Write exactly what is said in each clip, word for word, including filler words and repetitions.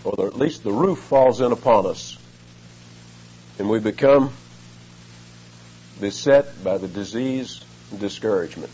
or the, at least the roof falls in upon us, and we become beset by the disease and discouragement.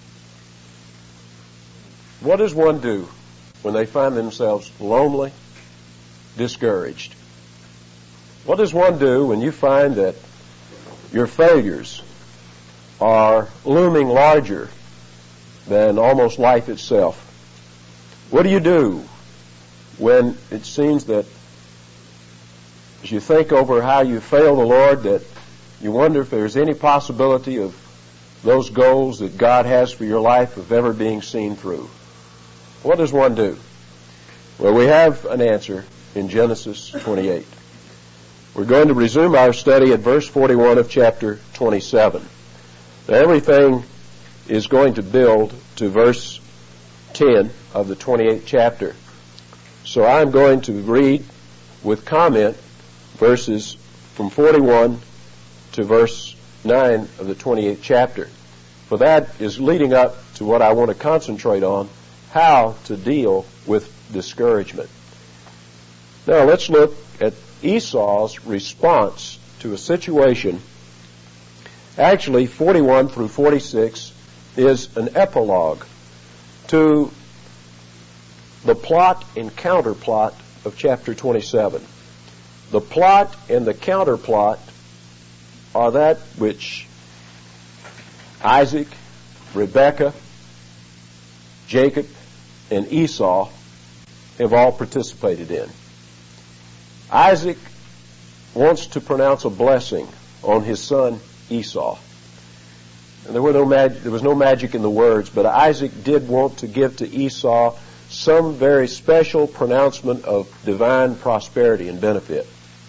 What does one do when they find themselves lonely, discouraged? What does one do when you find that your failures are looming larger than almost life itself? What do you do when it seems that as you think over how you fail the Lord, that you wonder if there's any possibility of those goals that God has for your life of ever being seen through? What does one do? Well, we have an answer in Genesis twenty-eight. We're going to resume our study at verse forty-one of chapter twenty-seven. Now, everything is going to build to verse ten of the twenty-eighth chapter. So I'm going to read with comment verses from forty-one to verse nine of the twenty-eighth chapter. For that is leading up to what I want to concentrate on, how to deal with discouragement. Now let's look at Esau's response to a situation. Actually, forty-one through forty-six is an epilogue to the plot and counterplot of chapter twenty-seven. The plot and the counterplot are that which Isaac, Rebekah, Jacob, and Esau have all participated in. Isaac wants to pronounce a blessing on his son Esau. And there, were no mag- there was no magic in the words, but Isaac did want to give to Esau some very special pronouncement of divine prosperity and benefit.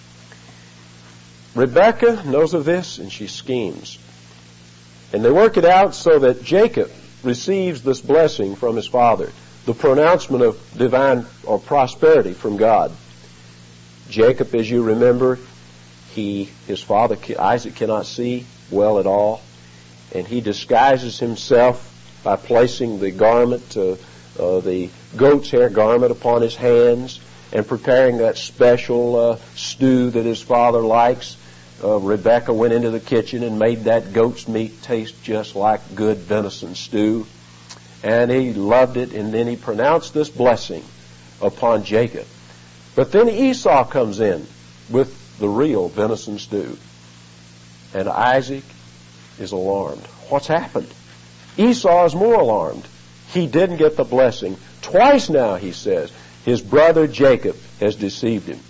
Rebekah knows of this, and she schemes. And they work it out so that Jacob receives this blessing from his father, the pronouncement of divine or prosperity from God. Jacob, as you remember, he, his father Isaac cannot see well at all, and he disguises himself by placing the garment, uh, uh, the goat's hair garment upon his hands, and preparing that special uh, stew that his father likes. Uh, Rebekah went into the kitchen and made that goat's meat taste just like good venison stew. And he loved it, and then he pronounced this blessing upon Jacob. But then Esau comes in with the real venison stew. And Isaac is alarmed. What's happened? Esau is more alarmed. He didn't get the blessing. Twice now, he says, his brother Jacob has deceived him.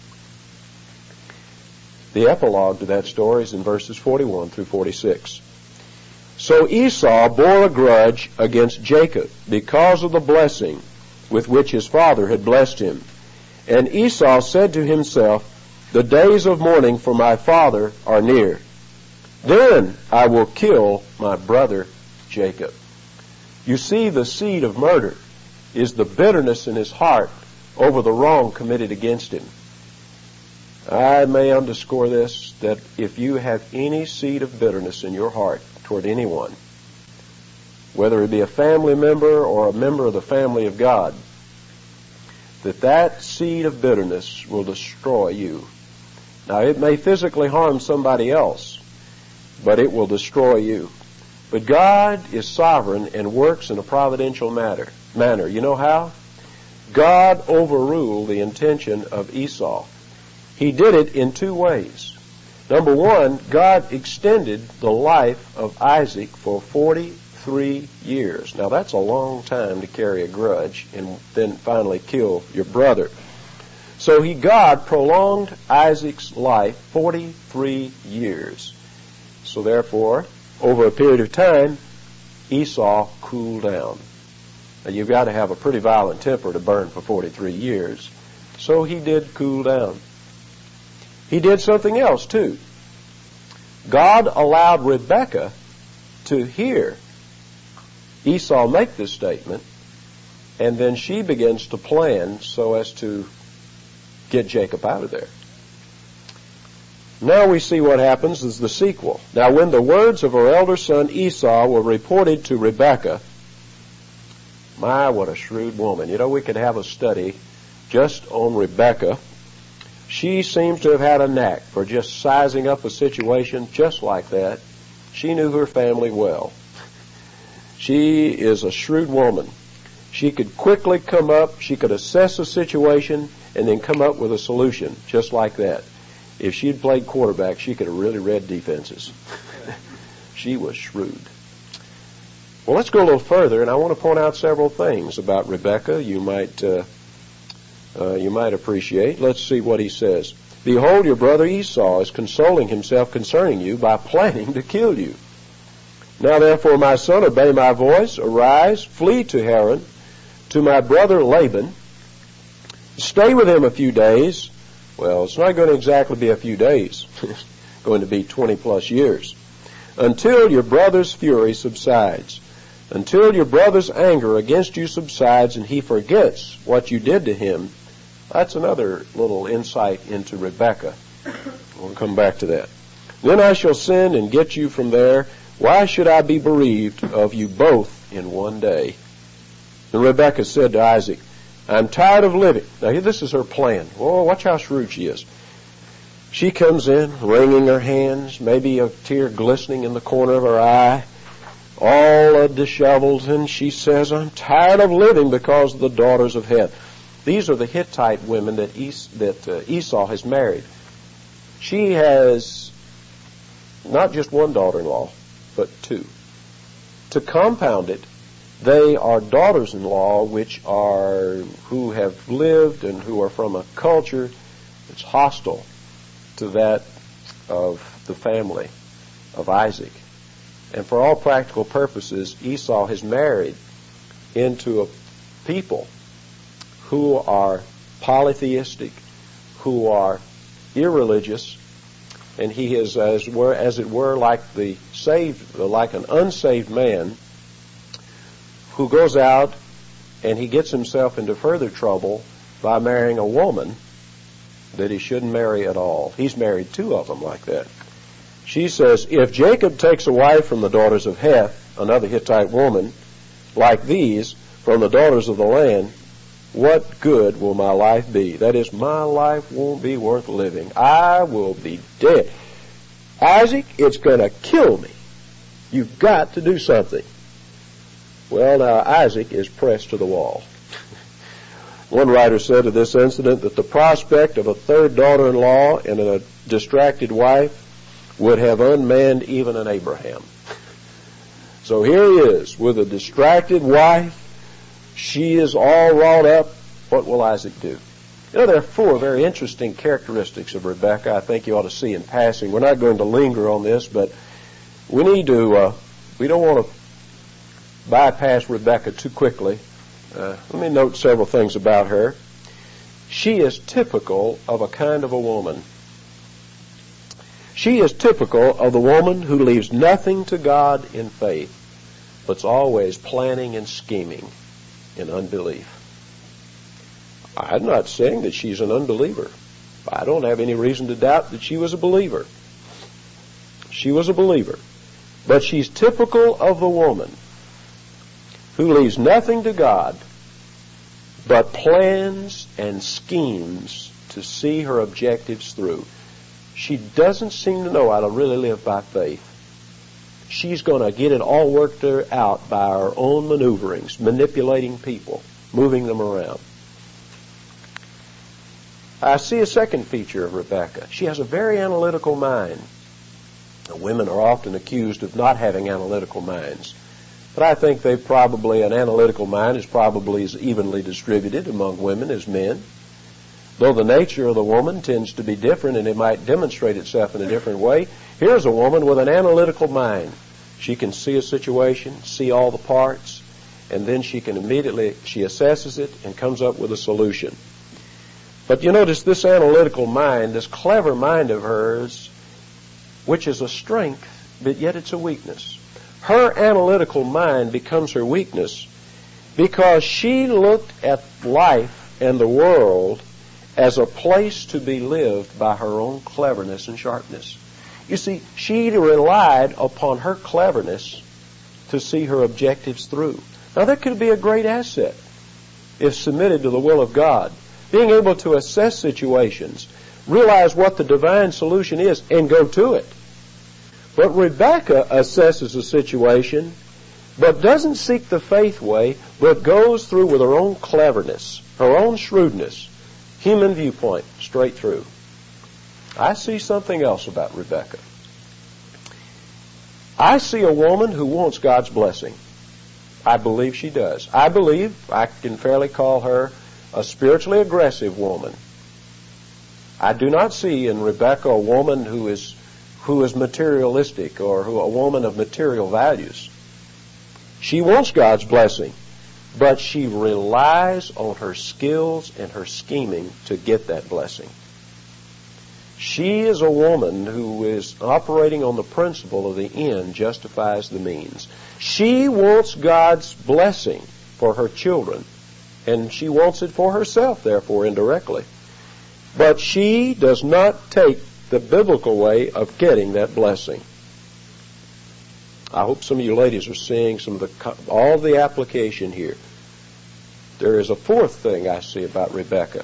The epilogue to that story is in verses forty-one through forty-six. So Esau bore a grudge against Jacob because of the blessing with which his father had blessed him. And Esau said to himself, "The days of mourning for my father are near. Then I will kill my brother Jacob." You see, the seed of murder is the bitterness in his heart over the wrong committed against him. I may underscore this, that if you have any seed of bitterness in your heart toward anyone, whether it be a family member or a member of the family of God, that that seed of bitterness will destroy you. Now, it may physically harm somebody else, but it will destroy you. But God is sovereign and works in a providential matter, manner. You know how? God overruled the intention of Esau. He did it in two ways. Number one, God extended the life of Isaac for forty-three years. Now, that's a long time to carry a grudge and then finally kill your brother. So he, God prolonged Isaac's life forty-three years. So therefore, over a period of time, Esau cooled down. Now, you've got to have a pretty violent temper to burn for forty-three years. So he did cool down. He did something else, too. God allowed Rebekah to hear Esau make this statement, and then she begins to plan so as to get Jacob out of there. Now we see what happens is the sequel. Now when the words of her elder son Esau were reported to Rebekah, my, what a shrewd woman. You know, we could have a study just on Rebekah. She seems to have had a knack for just sizing up a situation just like that. She knew her family well. She is a shrewd woman. She could quickly come up, she could assess a situation, and then come up with a solution just like that. If she had played quarterback, she could have really read defenses. She was shrewd. Well, let's go a little further, and I want to point out several things about Rebekah you might uh, uh, you might appreciate. Let's see what he says. Behold, your brother Esau is consoling himself concerning you by planning to kill you. Now therefore, my son, obey my voice. Arise, flee to Haran, to my brother Laban. Stay with him a few days. Well, it's not going to exactly be a few days. It's going to be twenty plus years. Until your brother's fury subsides. Until your brother's anger against you subsides and he forgets what you did to him. That's another little insight into Rebekah. We'll come back to that. Then I shall send and get you from there. Why should I be bereaved of you both in one day? And Rebekah said to Isaac, I'm tired of living. Now this is her plan. Oh, watch how shrewd she is. She comes in, wringing her hands, maybe a tear glistening in the corner of her eye, all uh, disheveled, and she says, I'm tired of living because of the daughters of Heth. These are the Hittite women that, es- that uh, Esau has married. She has not just one daughter-in-law, but two. To compound it, they are daughters-in-law which are, who have lived and who are from a culture that's hostile to that of the family of Isaac. And for all practical purposes, Esau has married into a people who are polytheistic, who are irreligious, and he is, as were, as it were, like the saved, like an unsaved man who goes out and he gets himself into further trouble by marrying a woman that he shouldn't marry at all. He's married two of them like that. She says, if Jacob takes a wife from the daughters of Heth, another Hittite woman, like these, from the daughters of the land, what good will my life be? That is, my life won't be worth living. I will be dead. Isaac, it's going to kill me. You've got to do something. Well, now, Isaac is pressed to the wall. One writer said of this incident that the prospect of a third daughter-in-law and a distracted wife would have unmanned even an Abraham. So here he is with a distracted wife. She is all wrought up. What will Isaac do? You know, there are four very interesting characteristics of Rebekah I think you ought to see in passing. We're not going to linger on this, but we need to, uh, we don't want to bypass Rebekah too quickly. Uh, let me note several things about her. She is typical of a kind of a woman. She is typical of the woman who leaves nothing to God in faith, but's always planning and scheming in unbelief. I'm not saying that she's an unbeliever. I don't have any reason to doubt that she was a believer. She was a believer. But she's typical of the woman who leaves nothing to God but plans and schemes to see her objectives through. She doesn't seem to know how to really live by faith. She's going to get it all worked out by her own maneuverings, manipulating people, moving them around. I see a second feature of Rebekah. She has a very analytical mind. Now, women are often accused of not having analytical minds. But I think they probably, an analytical mind is probably as evenly distributed among women as men. Though the nature of the woman tends to be different and it might demonstrate itself in a different way, here's a woman with an analytical mind. She can see a situation, see all the parts, and then she can immediately, she assesses it and comes up with a solution. But you notice this analytical mind, this clever mind of hers, which is a strength, but yet it's a weakness. Her analytical mind becomes her weakness because she looked at life and the world as a place to be lived by her own cleverness and sharpness. You see, she relied upon her cleverness to see her objectives through. Now, that could be a great asset if submitted to the will of God. being able to assess situations, realize what the divine solution is, and go to it. But Rebekah assesses a situation, but doesn't seek the faith way, but goes through with her own cleverness, her own shrewdness, human viewpoint, straight through. I see something else about Rebekah. I see a woman who wants God's blessing. I believe she does. I believe I can fairly call her a spiritually aggressive woman. I do not see in Rebekah a woman who is who is materialistic or who a woman of material values. She wants God's blessing, but she relies on her skills and her scheming to get that blessing. She is a woman who is operating on the principle of the end justifies the means. She wants God's blessing for her children, and she wants it for herself, therefore, indirectly. But she does not take the biblical way of getting that blessing. I hope some of you ladies are seeing some of the all of the application here. There is a fourth thing I see about Rebekah.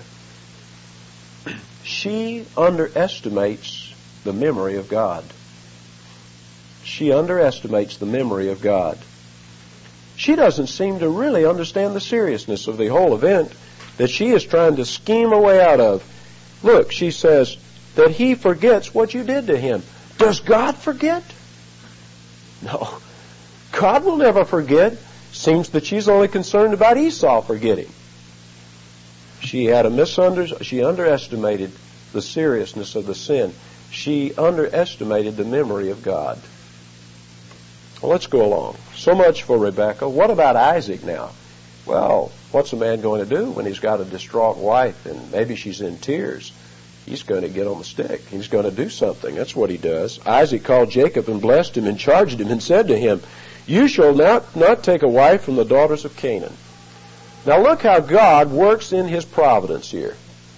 She underestimates the memory of God. She underestimates the memory of God. She doesn't seem to really understand the seriousness of the whole event that she is trying to scheme her way out of. Look, she says that he forgets what you did to him. Does God forget? No. God will never forget. Seems that she's only concerned about Esau forgetting. She had a misunder- she underestimated the seriousness of the sin. She underestimated the memory of God. Well, let's go along. So much for Rebekah. What about Isaac now? Well, what's a man going to do when he's got a distraught wife and maybe she's in tears? He's going to get on the stick. He's going to do something. That's what he does. Isaac called Jacob and blessed him and charged him and said to him, "You shall not, not take a wife from the daughters of Canaan." Now look how God works in his providence here.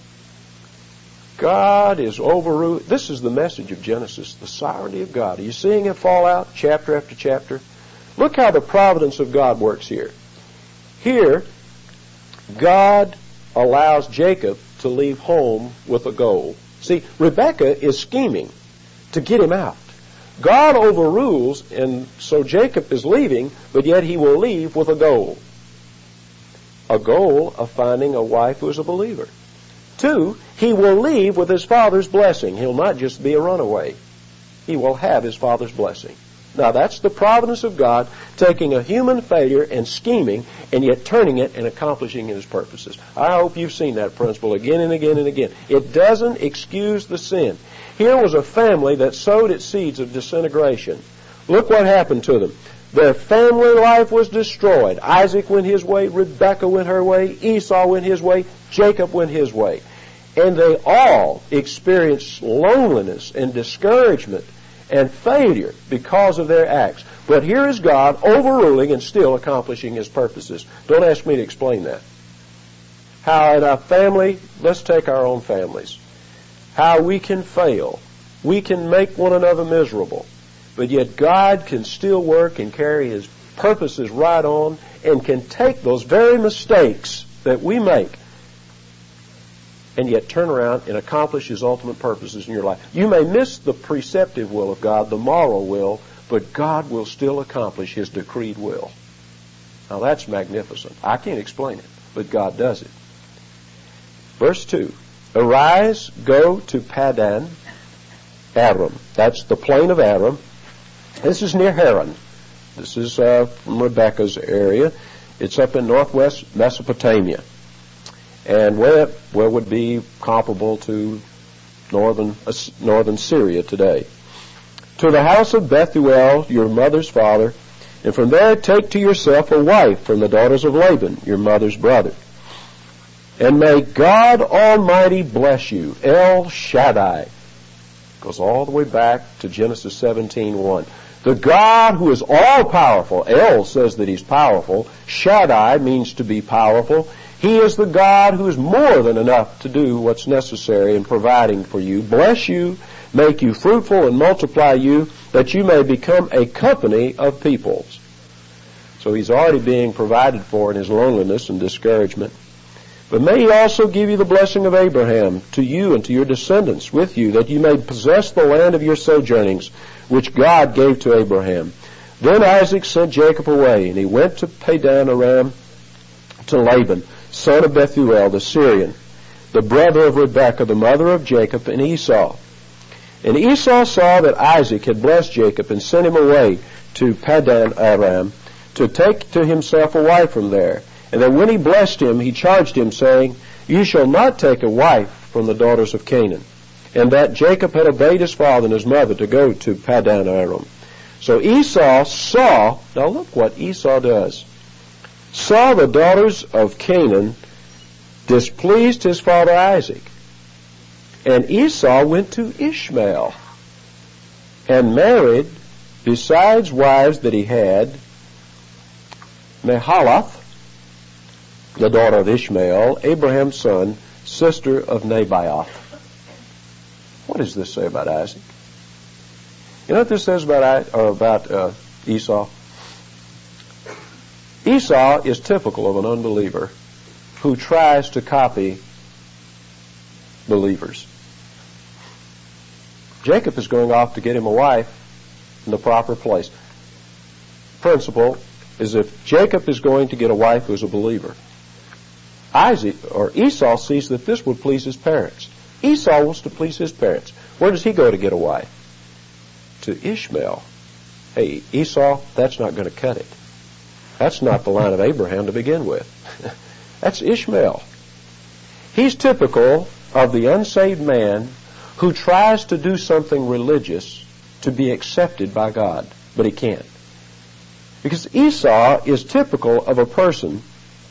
God is overruling. This is the message of Genesis, the sovereignty of God. Are you seeing it fall out chapter after chapter? Look how the providence of God works here. Here, God allows Jacob to leave home with a goal. See, Rebekah is scheming to get him out. God overrules, and so Jacob is leaving, but yet he will leave with a goal. A goal of finding a wife who is a believer. Two, he will leave with his father's blessing. He'll not just be a runaway. He will have his father's blessing. Now that's the providence of God, taking a human failure and scheming, and yet turning it and accomplishing his purposes. I hope you've seen that principle again and again and again. It doesn't excuse the sin. Here was a family that sowed its seeds of disintegration. Look what happened to them. Their family life was destroyed. Isaac went his way, Rebekah went her way, Esau went his way, Jacob went his way. And they all experienced loneliness and discouragement and failure because of their acts. But here is God overruling and still accomplishing his purposes. Don't ask me to explain that. How in a family, let's take our own families, how we can fail. We can make one another miserable. But yet God can still work and carry his purposes right on and can take those very mistakes that we make and yet turn around and accomplish his ultimate purposes in your life. You may miss the preceptive will of God, the moral will, but God will still accomplish his decreed will. Now that's magnificent. I can't explain it, but God does it. Verse two, "Arise, go to Padan Aram." That's the plain of Aram. This is near Haran. This is uh, from Rebekah's area. It's up in northwest Mesopotamia. And where, where would be comparable to northern uh, northern Syria today. "To the house of Bethuel, your mother's father, and from there take to yourself a wife from the daughters of Laban, your mother's brother. And may God Almighty bless you." El Shaddai goes all the way back to Genesis seventeen one. The God who is all-powerful. El says that he's powerful. Shaddai means to be powerful. He is the God who is more than enough to do what's necessary in providing for you. Bless you, make you fruitful, and multiply you, that you may become a company of peoples. So he's already being provided for in his loneliness and discouragement. But may he also give you the blessing of Abraham to you and to your descendants with you, that you may possess the land of your sojournings, which God gave to Abraham. Then Isaac sent Jacob away, and he went to Padan Aram to Laban, son of Bethuel the Syrian, the brother of Rebekah, the mother of Jacob and Esau. And Esau saw that Isaac had blessed Jacob and sent him away to Padan Aram to take to himself a wife from there. And that when he blessed him, he charged him, saying, You shall not take a wife from the daughters of Canaan. And that Jacob had obeyed his father and his mother to go to Padan Aram. So Esau saw, now look what Esau does, saw the daughters of Canaan displeased his father Isaac. And Esau went to Ishmael and married, besides wives that he had, Mahalath, the daughter of Ishmael, Abraham's son, sister of Nebaioth. What does this say about Isaac? You know what this says about or about uh, Esau? Esau is typical of an unbeliever who tries to copy believers. Jacob is going off to get him a wife in the proper place. Principle is if Jacob is going to get a wife who's a believer, Isaac or Esau sees that this would please his parents. Esau wants to please his parents. Where does he go to get a wife? To Ishmael. Hey, Esau, that's not going to cut it. That's not the line of Abraham to begin with. That's Ishmael. He's typical of the unsaved man who tries to do something religious to be accepted by God, but he can't. Because Esau is typical of a person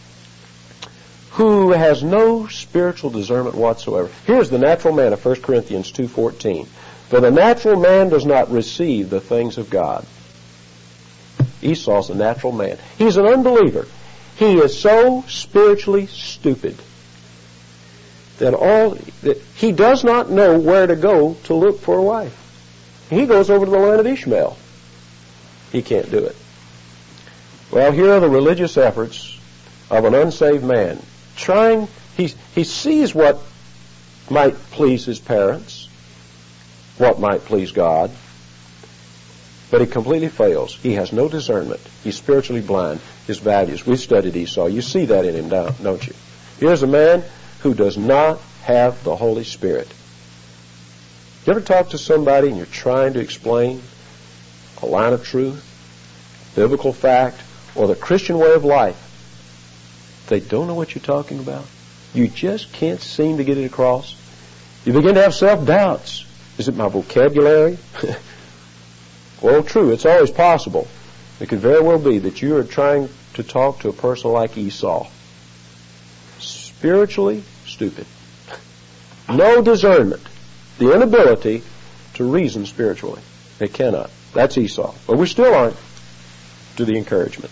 who has no spiritual discernment whatsoever. Here's the natural man of First Corinthians two fourteen. For the natural man does not receive the things of God. Esau's a natural man. He's an unbeliever. He is so spiritually stupid that all that he does not know where to go to look for a wife. He goes over to the land of Ishmael. He can't do it. Well, here are the religious efforts of an unsaved man. Trying, he, he sees what might please his parents, what might please God, but he completely fails. He has no discernment. He's spiritually blind. His values. We've studied Esau. You see that in him, don't you? Here's a man who does not have the Holy Spirit. You ever talk to somebody and you're trying to explain a line of truth, biblical fact, or the Christian way of life? They don't know what you're talking about. You just can't seem to get it across. You begin to have self-doubts. Is it my vocabulary? Well, true, it's always possible. It could very well be that you are trying to talk to a person like Esau. Spiritually stupid. No discernment. The inability to reason spiritually. They cannot. That's Esau. But we're still on to the encouragement.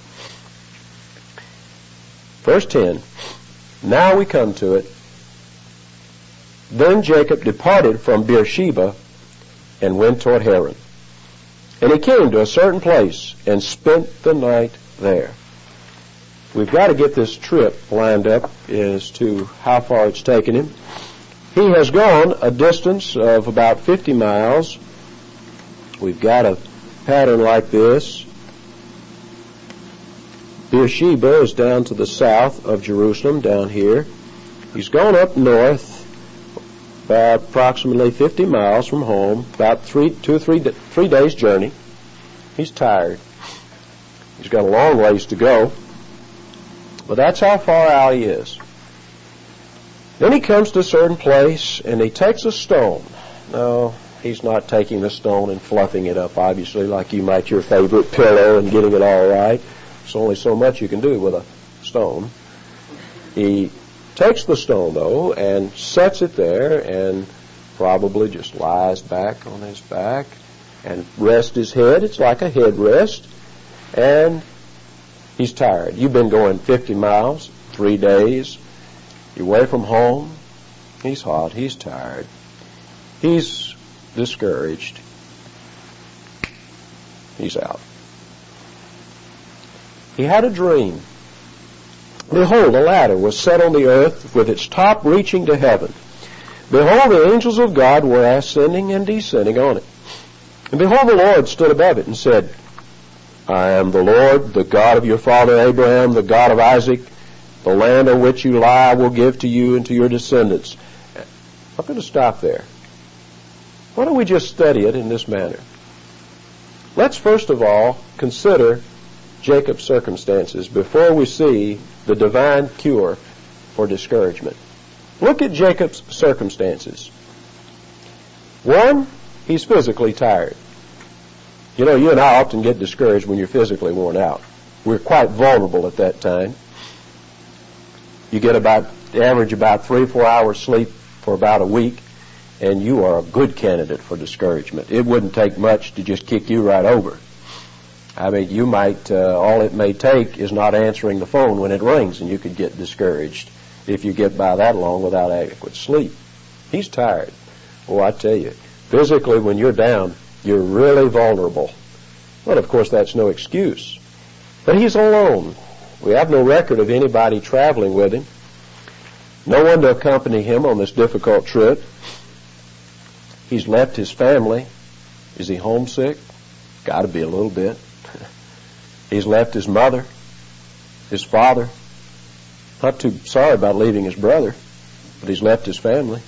Verse ten, now we come to it. Then Jacob departed from Beersheba and went toward Haran. And he came to a certain place and spent the night there. We've got to get this trip lined up as to how far it's taken him. He has gone a distance of about fifty miles. We've got a pattern like this. Beersheba is down to the south of Jerusalem, down here. He's gone up north about approximately fifty miles from home, about three, two or three, three days' journey. He's tired. He's got a long ways to go. But that's how far out he is. Then he comes to a certain place, and he takes a stone. No, he's not taking the stone and fluffing it up, obviously, like you might your favorite pillow and getting it all right. There's only so much you can do with a stone. He takes the stone, though, and sets it there and probably just lies back on his back and rests his head. It's like a headrest. And he's tired. You've been going fifty miles, three days. You're away from home. He's hot. He's tired. He's discouraged. He's out. He had a dream. Behold, a ladder was set on the earth with its top reaching to heaven. Behold, the angels of God were ascending and descending on it. And behold, the Lord stood above it and said, I am the Lord, the God of your father Abraham, the God of Isaac. The land on which you lie I will give to you and to your descendants. I'm going to stop there. Why don't we just study it in this manner? Let's first of all consider Jacob's circumstances before we see the divine cure for discouragement. Look at Jacob's circumstances. One, he's physically tired. You know, you and I often get discouraged when you're physically worn out. We're quite vulnerable at that time. You get about, average about three, four hours sleep for about a week, and you are a good candidate for discouragement. It wouldn't take much to just kick you right over. I mean, you might, uh, all it may take is not answering the phone when it rings, and you could get discouraged if you get by that long without adequate sleep. He's tired. Oh, I tell you, physically when you're down, you're really vulnerable. Well, of course, that's no excuse. But he's alone. We have no record of anybody traveling with him. No one to accompany him on this difficult trip. He's left his family. Is he homesick? Got to be a little bit. He's left his mother, his father. Not too sorry about leaving his brother, but he's left his family.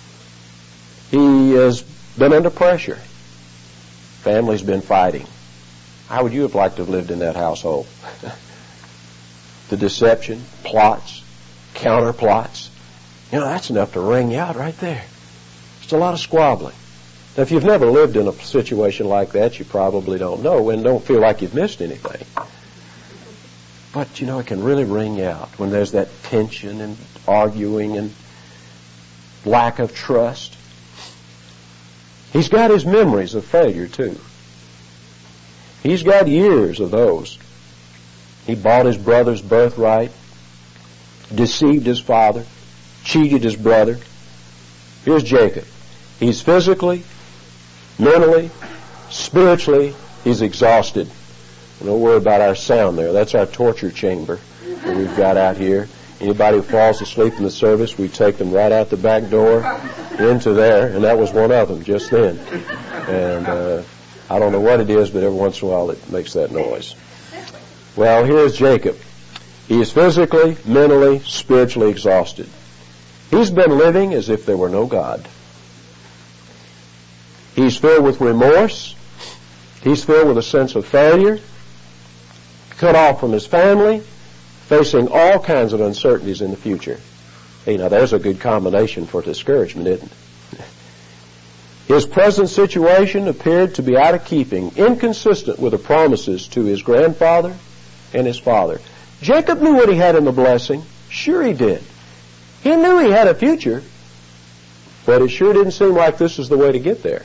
He has been under pressure. Family's been fighting. How would you have liked to have lived in that household? The deception, plots, counter plots. You know, that's enough to wring you out right there. It's a lot of squabbling. Now, if you've never lived in a situation like that, you probably don't know and don't feel like you've missed anything. But, you know, it can really wring you out when there's that tension and arguing and lack of trust. He's got his memories of failure, too. He's got years of those. He bought his brother's birthright, deceived his father, cheated his brother. Here's Jacob. He's physically, mentally, spiritually, he's exhausted. Don't worry about our sound there. That's our torture chamber that we've got out here. Anybody who falls asleep in the service, we take them right out the back door into there, and that was one of them just then. And uh, I don't know what it is, but every once in a while it makes that noise. Well, here's Jacob. He is physically, mentally, spiritually exhausted. He's been living as if there were no God. He's filled with remorse. He's filled with a sense of failure, cut off from his family, facing all kinds of uncertainties in the future. Hey, now there's a good combination for discouragement, isn't it? His present situation appeared to be out of keeping, inconsistent with the promises to his grandfather and his father. Jacob knew what he had in the blessing. Sure he did. He knew he had a future, but it sure didn't seem like this was the way to get there.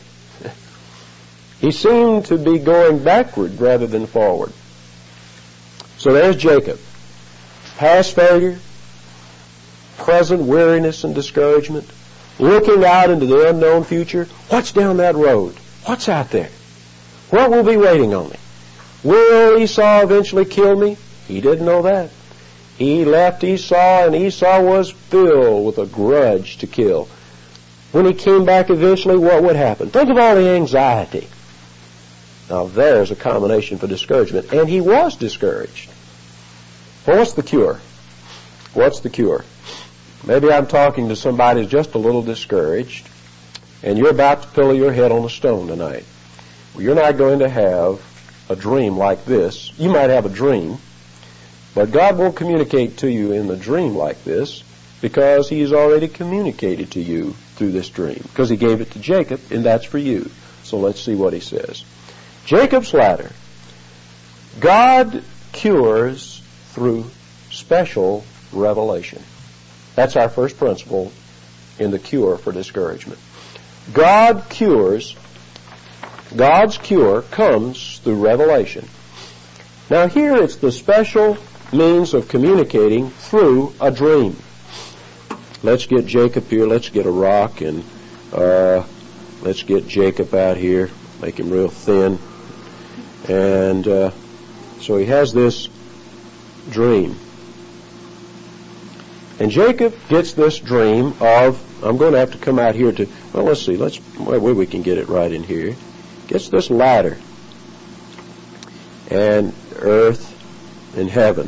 He seemed to be going backward rather than forward. So there's Jacob. Past failure, present weariness and discouragement, looking out into the unknown future. What's down that road? What's out there? What will be waiting on me? Will Esau eventually kill me? He didn't know that. He left Esau, and Esau was filled with a grudge to kill. When he came back eventually, what would happen? Think of all the anxiety. Now there's a combination for discouragement. And he was discouraged. Well, what's the cure? What's the cure? Maybe I'm talking to somebody who's just a little discouraged, and you're about to pillow your head on a stone tonight. Well, you're not going to have a dream like this. You might have a dream, but God won't communicate to you in the dream like this because He's already communicated to you through this dream, because He gave it to Jacob, and that's for you. So let's see what He says. Jacob's ladder. God cures through special revelation. That's our first principle in the cure for discouragement. God cures, God's cure comes through revelation. Now here it's the special means of communicating through a dream. Let's get Jacob here. Let's get a rock and uh, let's get Jacob out here. Make him real thin. And uh, so he has this dream. And Jacob gets this dream of, I'm going to have to come out here to, well, let's see, let's, where we can get it right in here. Gets this ladder. And earth and heaven.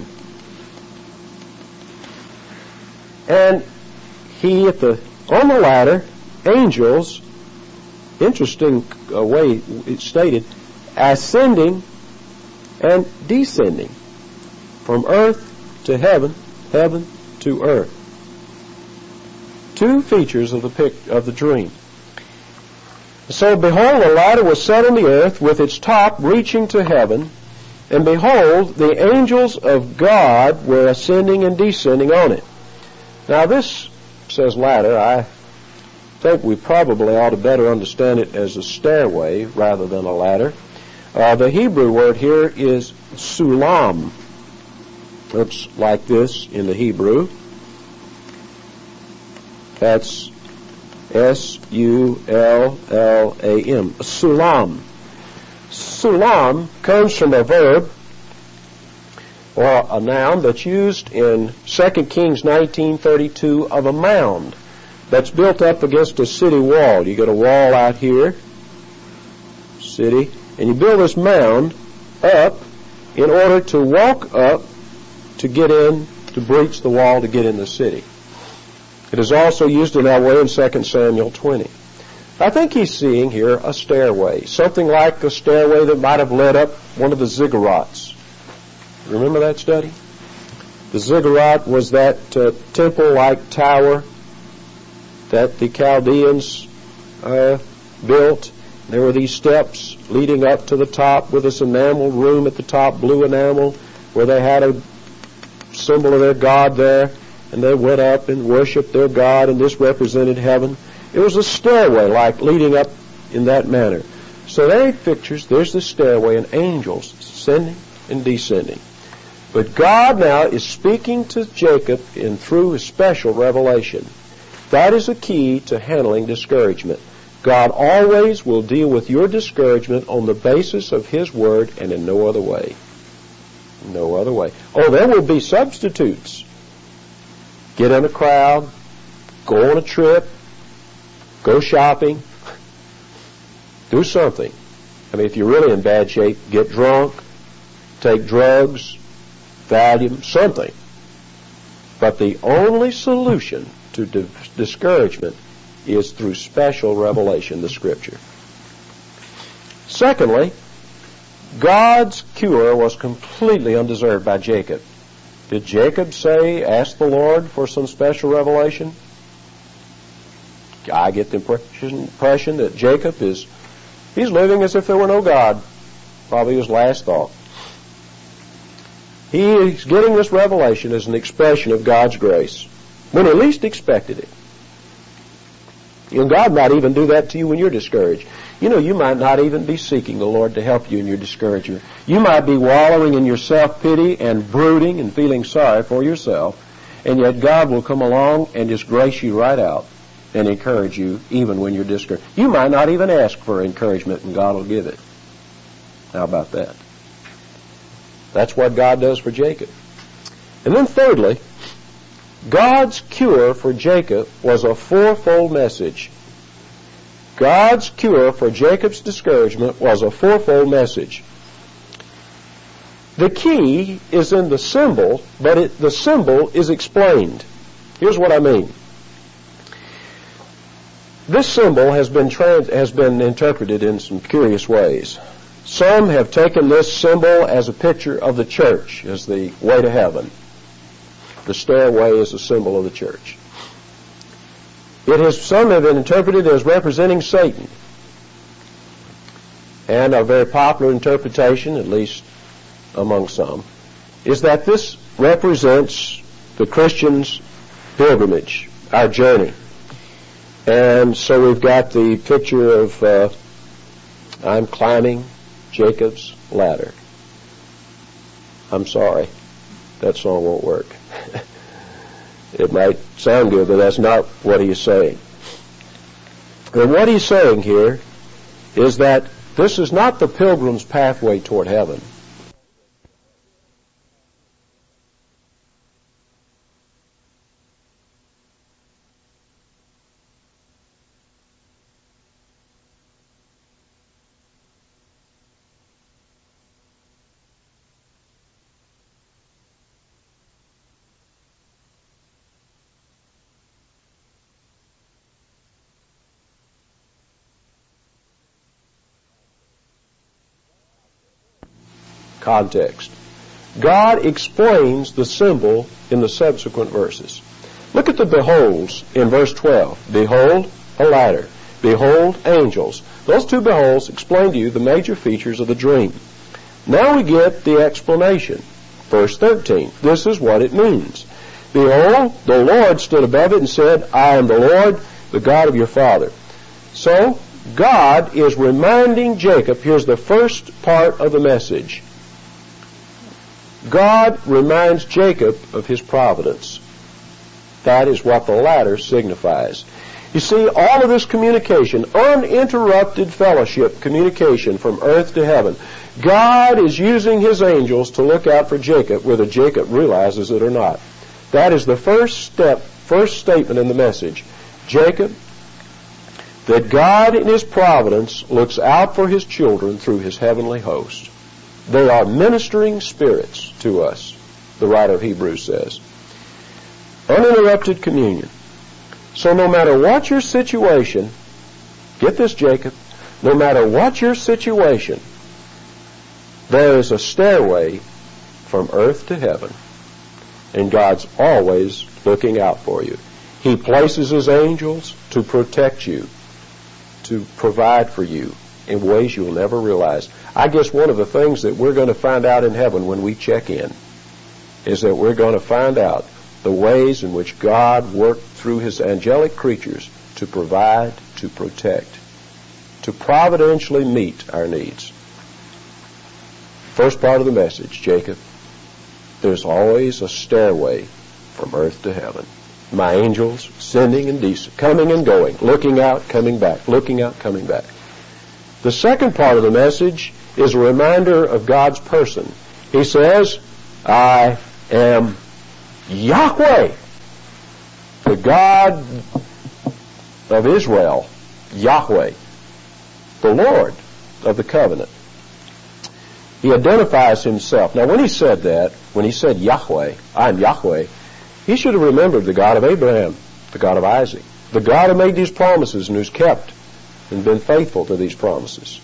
And he, at the, on the ladder, angels, interesting uh, way it's stated, ascending and descending from earth to heaven, heaven to earth. Two features of the pic- of the dream. So behold, a ladder was set on the earth with its top reaching to heaven, and behold, the angels of God were ascending and descending on it. Now this says ladder. I think we probably ought to better understand it as a stairway rather than a ladder. Uh, the Hebrew word here is sulam. Looks like this in the Hebrew. That's S U L L A M. Sulam. Sulam comes from a verb or a noun that's used in Second Kings nineteen thirty-two of a mound that's built up against a city wall. You get a wall out here, city, and you build this mound up in order to walk up to get in, to breach the wall to get in the city. It is also used in that way in Second Samuel twenty. I think he's seeing here a stairway, something like a stairway that might have led up one of the ziggurats. Remember that study? The ziggurat was that uh, temple-like tower that the Chaldeans uh, built. There were these steps leading up to the top with this enameled room at the top, blue enamel, where they had a symbol of their god there, and they went up and worshiped their god, and this represented heaven. It was a stairway like leading up in that manner. So there it pictures, there's the stairway and angels ascending and descending. But God now is speaking to Jacob in through his special revelation. That is a key to handling discouragement. God always will deal with your discouragement on the basis of his word and in no other way. No other way. Oh, there will be substitutes. Get in a crowd, go on a trip, go shopping, do something. I mean, if you're really in bad shape, get drunk, take drugs, Valium, something. But the only solution to di- discouragement is through special revelation, the Scripture. Secondly, God's cure was completely undeserved by Jacob. Did Jacob say, ask the Lord for some special revelation? I get the impression, impression that Jacob is, he's living as if there were no God. Probably his last thought. He is getting this revelation as an expression of God's grace when he least expected it. And God might even do that to you when you're discouraged. You know, you might not even be seeking the Lord to help you in your discouragement. You might be wallowing in your self-pity and brooding and feeling sorry for yourself, and yet God will come along and just grace you right out and encourage you even when you're discouraged. You might not even ask for encouragement, and God will give it. How about that? That's what God does for Jacob. And then thirdly, God's cure for Jacob was a fourfold message. God's cure for Jacob's discouragement was a fourfold message. The key is in the symbol, but it, the symbol is explained. Here's what I mean. This symbol has been trans, has been interpreted in some curious ways. Some have taken this symbol as a picture of the church, as the way to heaven. The stairway is a symbol of the church. It has, some have been interpreted as representing Satan. And a very popular interpretation, at least among some, is that this represents the Christian's pilgrimage, our journey. And so we've got the picture of uh, I'm climbing Jacob's ladder. I'm sorry, that song won't work. It might sound good, but that's not what he is saying. And what he's saying here is that this is not the pilgrim's pathway toward heaven. context. God explains the symbol in the subsequent verses. Look at the beholds in verse twelve. Behold, a ladder. Behold, angels. Those two beholds explain to you the major features of the dream. Now we get the explanation. Verse thirteen. This is what it means. Behold, the Lord stood above it and said, I am the Lord, the God of your father. So, God is reminding Jacob, here's the first part of the message. God reminds Jacob of his providence. That is what the ladder signifies. You see, all of this communication, uninterrupted fellowship, communication from earth to heaven, God is using his angels to look out for Jacob, whether Jacob realizes it or not. That is the first step, first statement in the message. Jacob, that God in his providence looks out for his children through his heavenly host. They are ministering spirits to us, the writer of Hebrews says. Uninterrupted communion. So no matter what your situation, get this, Jacob, no matter what your situation, there is a stairway from earth to heaven, and God's always looking out for you. He places his angels to protect you, to provide for you in ways you'll never realize. I guess one of the things that we're going to find out in heaven when we check in is that we're going to find out the ways in which God worked through his angelic creatures to provide, to protect, to providentially meet our needs. First part of the message, Jacob, there's always a stairway from earth to heaven. My angels sending and descending, coming and going, looking out, coming back, looking out, coming back. The second part of the message is a reminder of God's person. He says, I am Yahweh, the God of Israel, Yahweh, the Lord of the covenant. He identifies himself. Now when he said that, when he said Yahweh, I am Yahweh, he should have remembered the God of Abraham, the God of Isaac, the God who made these promises and who's kept and been faithful to these promises.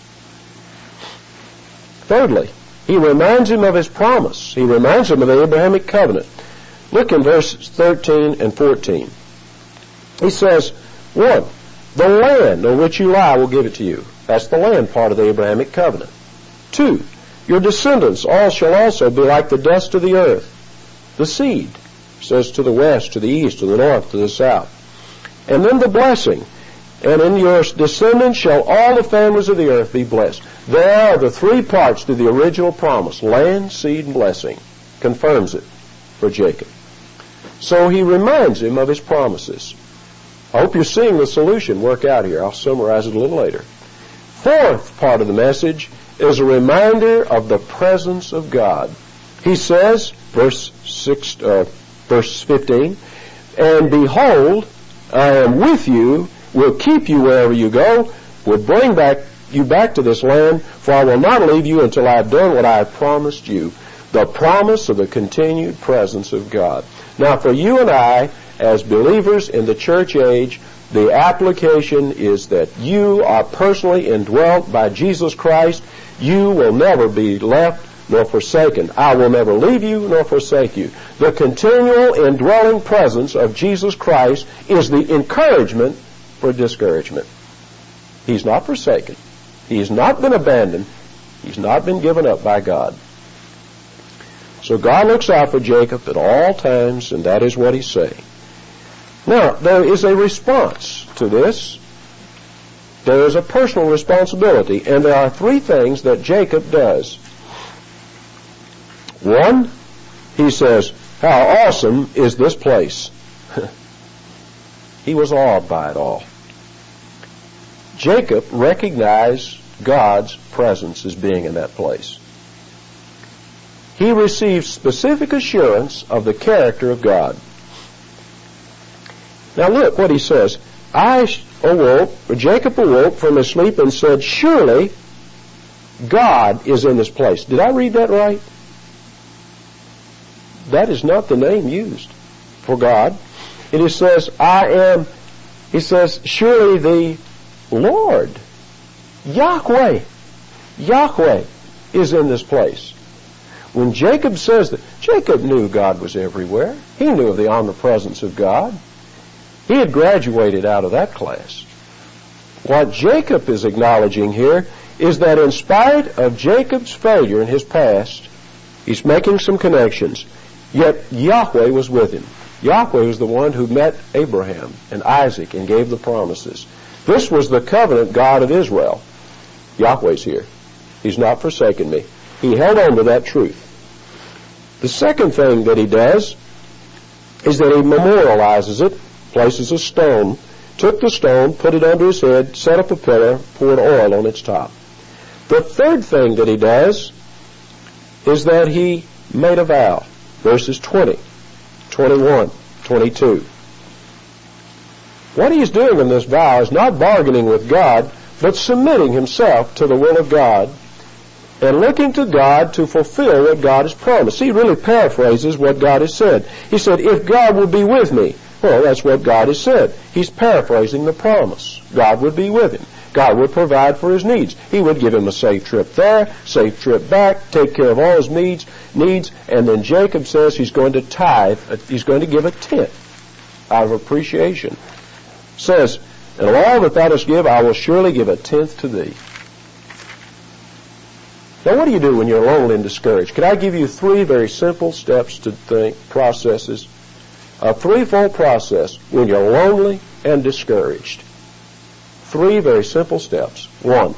Thirdly, he reminds him of his promise. He reminds him of the Abrahamic covenant. Look in verses thirteen and fourteen. He says, one, the land on which you lie will give it to you. That's the land part of the Abrahamic covenant. Two, your descendants all shall also be like the dust of the earth. The seed says to the west, to the east, to the north, to the south. And then the blessing. And in your descendants shall all the families of the earth be blessed. There are the three parts to the original promise. Land, seed, and blessing. Confirms it for Jacob. So he reminds him of his promises. I hope you're seeing the solution work out here. I'll summarize it a little later. Fourth part of the message is a reminder of the presence of God. He says, verse six, uh, verse fifteen, and behold, I am with you, will keep you wherever you go, will bring back you back to this land, for I will not leave you until I have done what I have promised you. The promise of the continued presence of God. Now for you and I, as believers in the church age, the application is that you are personally indwelt by Jesus Christ. You will never be left nor forsaken. I will never leave you nor forsake you. The continual indwelling presence of Jesus Christ is the encouragement for discouragement. He's not forsaken. He's not been abandoned. He's not been given up by God. So God looks out for Jacob at all times, and that is what he's saying. Now, there is a response to this. There is a personal responsibility, and there are three things that Jacob does. One, he says, how awesome is this place? He was awed by it all. Jacob recognized God's presence as being in that place. He received specific assurance of the character of God. Now look what he says. I awoke, or Jacob awoke from his sleep and said, surely God is in this place. Did I read that right? That is not the name used for God. It says, I am, he says, surely the Lord, Yahweh, Yahweh is in this place. When Jacob says that, Jacob knew God was everywhere. He knew of the omnipresence of God. He had graduated out of that class. What Jacob is acknowledging here is that in spite of Jacob's failure in his past, he's making some connections, yet Yahweh was with him. Yahweh was the one who met Abraham and Isaac and gave the promises. This was the covenant God of Israel. Yahweh's here. He's not forsaken me. He held on to that truth. The second thing that he does is that he memorializes it, places a stone, took the stone, put it under his head, set up a pillar, poured oil on its top. The third thing that he does is that he made a vow. Verses twenty, twenty-one, twenty-two. What he is doing in this vow is not bargaining with God, but submitting himself to the will of God and looking to God to fulfill what God has promised. He really paraphrases what God has said. He said, if God will be with me, well, that's what God has said. He's paraphrasing the promise. God would be with him. God would provide for his needs. He would give him a safe trip there, safe trip back, take care of all his needs, needs, and then Jacob says he's going to tithe, he's going to give a tenth out of appreciation. Says, and of all that thou dost give, I will surely give a tenth to thee. Now, what do you do when you're lonely and discouraged? Could I give you three very simple steps to think, processes? A threefold process when you're lonely and discouraged. Three very simple steps. One,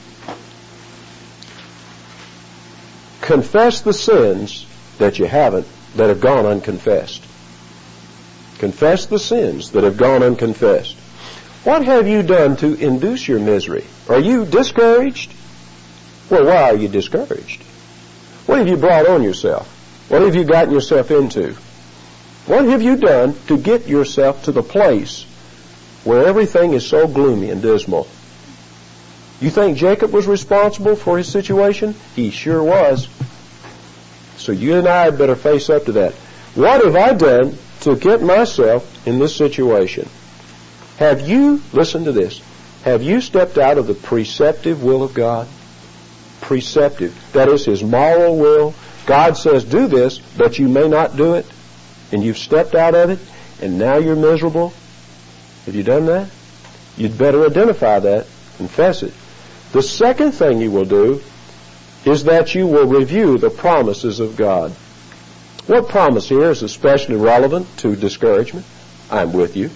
confess the sins that you haven't, that have gone unconfessed. Confess the sins that have gone unconfessed. What have you done to induce your misery? Are you discouraged? Well, why are you discouraged? What have you brought on yourself? What have you gotten yourself into? What have you done to get yourself to the place where everything is so gloomy and dismal? You think Jacob was responsible for his situation? He sure was. So you and I had better face up to that. What have I done to get myself in this situation? Have you, listen to this, have you stepped out of the preceptive will of God? Preceptive. That is his moral will. God says do this, but you may not do it. And you've stepped out of it, and now you're miserable. Have you done that? You'd better identify that, confess it. The second thing you will do is that you will review the promises of God. What promise here is especially relevant to discouragement? I'm with you.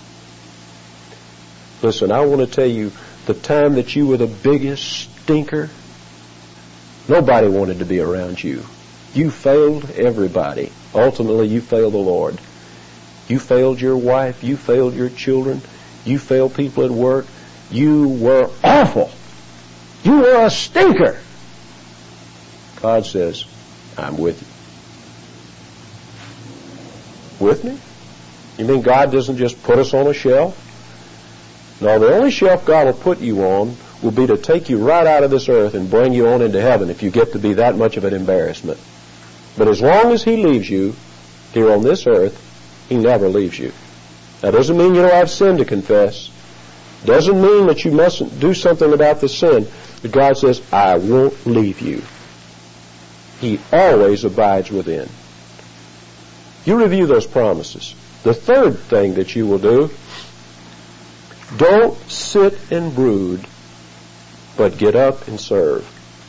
Listen, I want to tell you, the time that you were the biggest stinker, nobody wanted to be around you. You failed everybody. Ultimately, you failed the Lord. You failed your wife. You failed your children. You failed people at work. You were awful. You were a stinker. God says, I'm with you. With me? You mean God doesn't just put us on a shelf? No, the only shelf God will put you on will be to take you right out of this earth and bring you on into heaven if you get to be that much of an embarrassment. But as long as he leaves you here on this earth, he never leaves you. That doesn't mean you don't have sin to confess. Doesn't mean that you mustn't do something about the sin. But God says, I won't leave you. He always abides within. You review those promises. The third thing that you will do, don't sit and brood, but get up and serve.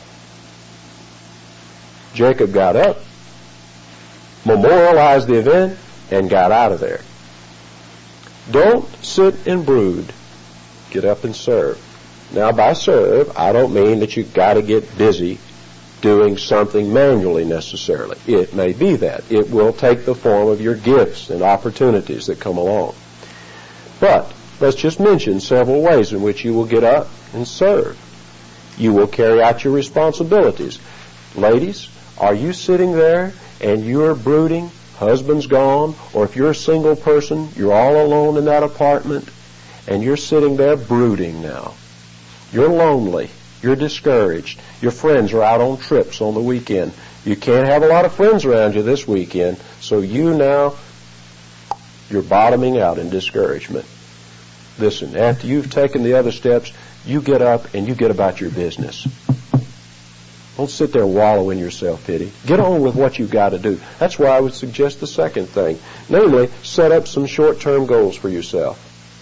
Jacob got up, memorialized the event, and got out of there. Don't sit and brood. Get up and serve. Now, by serve, I don't mean that you've got to get busy doing something manually necessarily. It may be that. It will take the form of your gifts and opportunities that come along. But let's just mention several ways in which you will get up and serve. You will carry out your responsibilities. Ladies, are you sitting there and you're brooding, husband's gone, or if you're a single person, you're all alone in that apartment, and you're sitting there brooding now. You're lonely. You're discouraged. Your friends are out on trips on the weekend. You can't have a lot of friends around you this weekend, so you now, you're bottoming out in discouragement. Listen, after you've taken the other steps, you get up and you get about your business. Don't sit there and wallow in your self-pity. Get on with what you've got to do. That's why I would suggest the second thing. Namely, set up some short-term goals for yourself.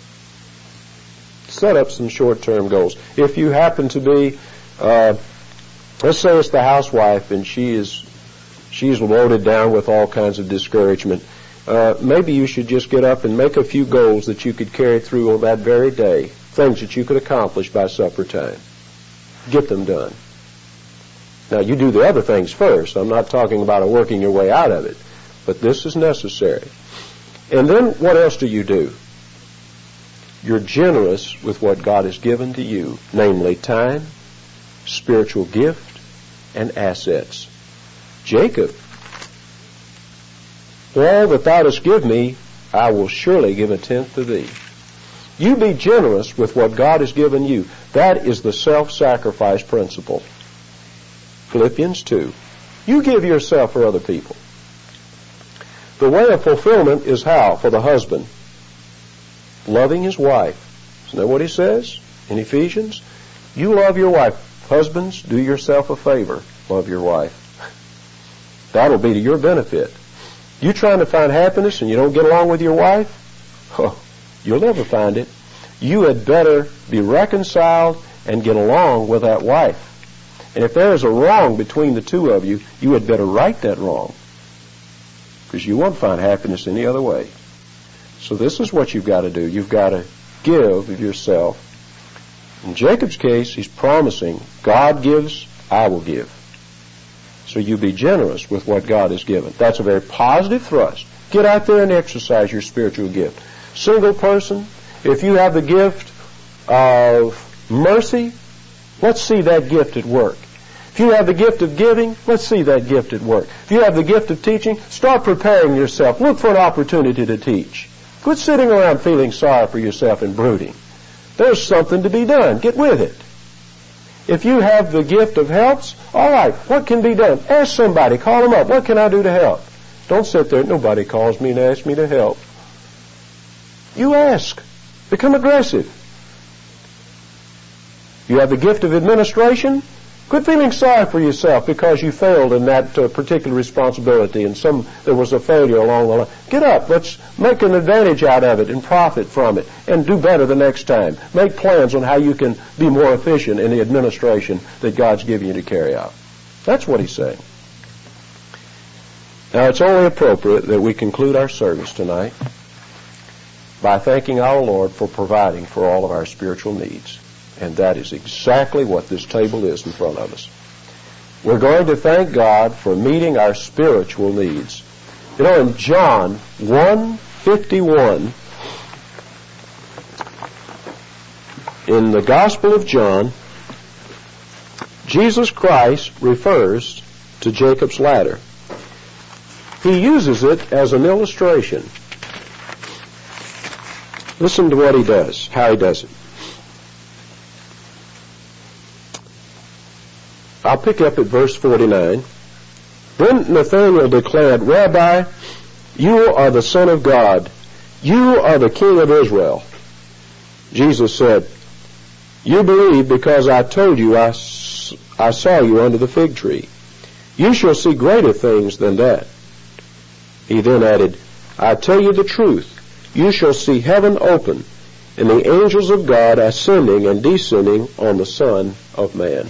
Set up some short-term goals. If you happen to be, uh, let's say it's the housewife and she is she's loaded down with all kinds of discouragement, uh, maybe you should just get up and make a few goals that you could carry through on that very day, things that you could accomplish by supper time. Get them done. Now, you do the other things first. I'm not talking about working your way out of it, but this is necessary. And then what else do you do? You're generous with what God has given to you, namely time, spiritual gift, and assets. Jacob, all that thou dost give me, I will surely give a tenth to thee. You be generous with what God has given you. That is the self-sacrifice principle. Philippians two. You give yourself for other people. The way of fulfillment is how? For the husband. Loving his wife. Isn't that what he says in Ephesians? You love your wife. Husbands, do yourself a favor. Love your wife. That'll be to your benefit. You trying to find happiness and you don't get along with your wife? Oh, you'll never find it. You had better be reconciled and get along with that wife. And if there is a wrong between the two of you, you had better right that wrong, because you won't find happiness any other way. So this is what you've got to do. You've got to give of yourself. In Jacob's case, he's promising, God gives, I will give. So you be generous with what God has given. That's a very positive thrust. Get out there and exercise your spiritual gift. Single person, if you have the gift of mercy, let's see that gift at work. If you have the gift of giving, let's see that gift at work. If you have the gift of teaching, start preparing yourself. Look for an opportunity to teach. Quit sitting around feeling sorry for yourself and brooding. There's something to be done. Get with it. If you have the gift of helps, all right, what can be done? Ask somebody. Call them up. What can I do to help? Don't sit there. Nobody calls me and asks me to help. You ask. Become aggressive. You have the gift of administration. Quit feeling sorry for yourself because you failed in that uh, particular responsibility and some there was a failure along the line. Get up. Let's make an advantage out of it and profit from it and do better the next time. Make plans on how you can be more efficient in the administration that God's given you to carry out. That's what he's saying. Now, it's only appropriate that we conclude our service tonight by thanking our Lord for providing for all of our spiritual needs. And that is exactly what this table is in front of us. We're going to thank God for meeting our spiritual needs. You know, in John one fifty-one, in the Gospel of John, Jesus Christ refers to Jacob's ladder. He uses it as an illustration. Listen to what he does, how he does it. I'll pick up at verse forty-nine. Then Nathanael declared, Rabbi, you are the Son of God. You are the King of Israel. Jesus said, you believe because I told you I, I saw you under the fig tree. You shall see greater things than that. He then added, I tell you the truth. You shall see heaven open and the angels of God ascending and descending on the Son of Man.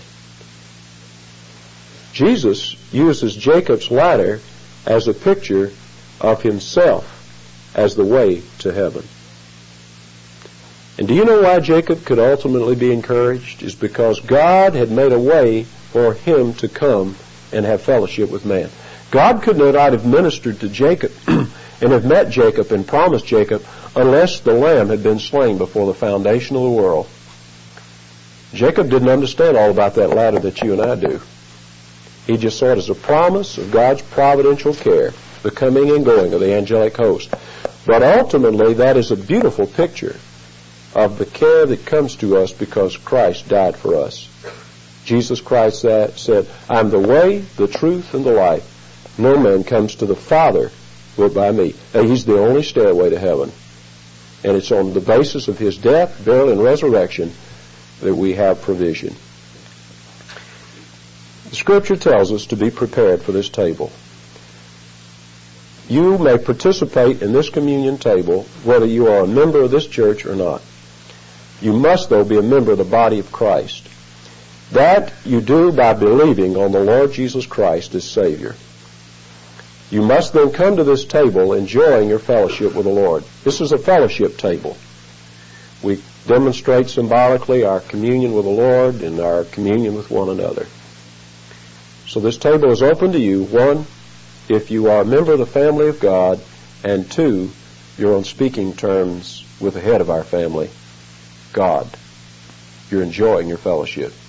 Jesus uses Jacob's ladder as a picture of himself as the way to heaven. And do you know why Jacob could ultimately be encouraged? Is because God had made a way for him to come and have fellowship with man. God could not have ministered to Jacob and have met Jacob and promised Jacob unless the lamb had been slain before the foundation of the world. Jacob didn't understand all about that ladder that you and I do. He just saw it as a promise of God's providential care, the coming and going of the angelic host. But ultimately, that is a beautiful picture of the care that comes to us because Christ died for us. Jesus Christ said, I'm the way, the truth, and the life. No man comes to the Father but by me. And he's the only stairway to heaven. And it's on the basis of his death, burial, and resurrection that we have provision. The Scripture tells us to be prepared for this table. You may participate in this communion table whether you are a member of this church or not. You must, though, be a member of the body of Christ. That you do by believing on the Lord Jesus Christ as Savior. You must then come to this table enjoying your fellowship with the Lord. This is a fellowship table. We demonstrate symbolically our communion with the Lord and our communion with one another. So this table is open to you. One, if you are a member of the family of God, and two, you're on speaking terms with the head of our family, God. You're enjoying your fellowship.